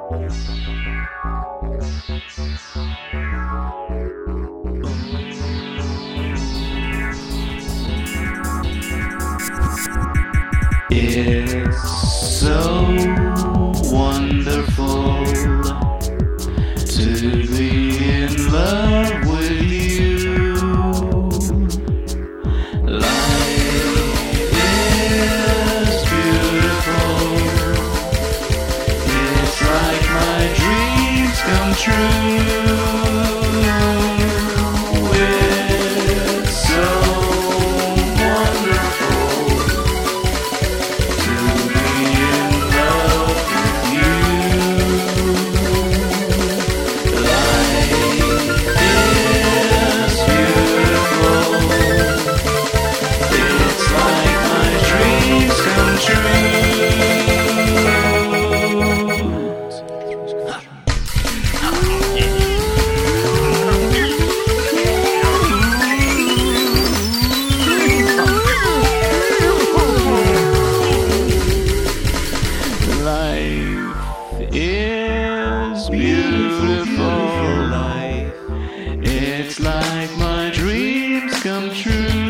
It's so wonderful to be in love with you. Life is beautiful. It's like my dreams come true. It's so wonderful to be in love with you. Life is beautiful. It's like my dreams come true. Life is beautiful. Life, it's like my dreams come true.